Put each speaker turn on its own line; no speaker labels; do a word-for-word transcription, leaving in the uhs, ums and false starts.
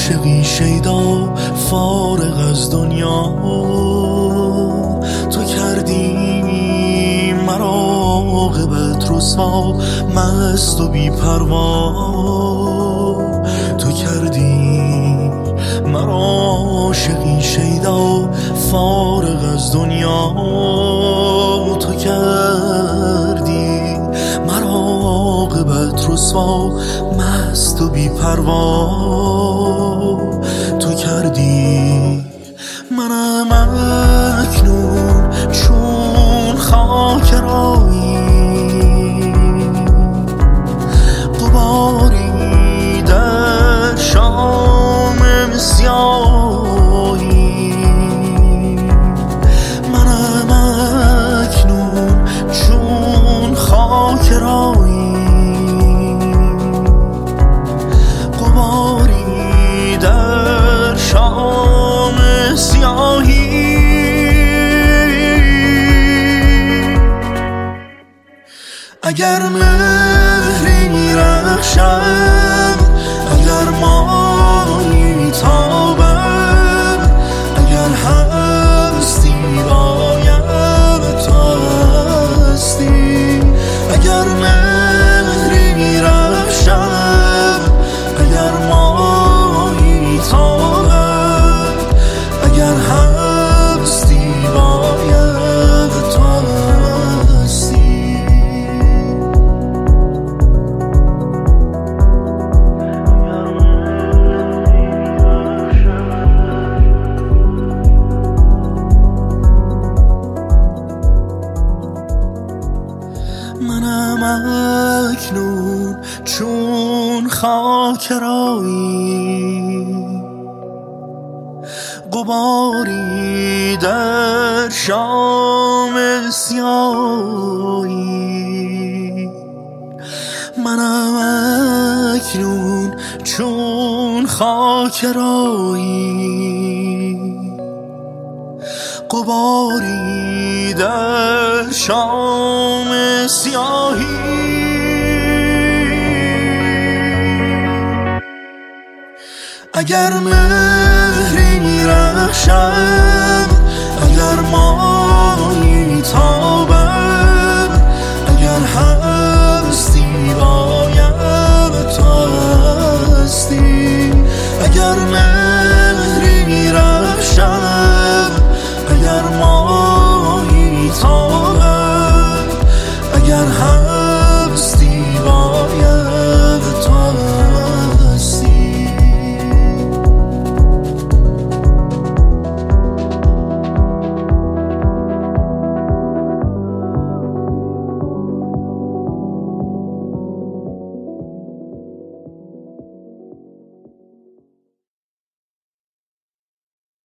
عاشقی شیدا فارغ از دنیا، تو کردی مرا عاقبت رسوا مست و بی پروا، تو کردی مرا عاشقی شیدا فارغ از دنیا، تو کردی مرا عاقبت رسوا مست و بی پروا، تو کردی منم اکنون چون خاک رایی، غباری در شام سیاهی، منم اکنون چون خاک رایی، غباری در شام سیاهی. اگر مهری رخشم، اگر مایی تابم، اگر هستی رایم تو هستی، اگر مهری رخشم، اگر مایی تابم، اگر هستی رایم تو هستی. منم اکنون چون خاک رایی، غباری در شام سیاهی، منم اکنون چون خاک رایی، غباری در شام سیاهی. اگر مهری رخشم، اگر مایی تابم،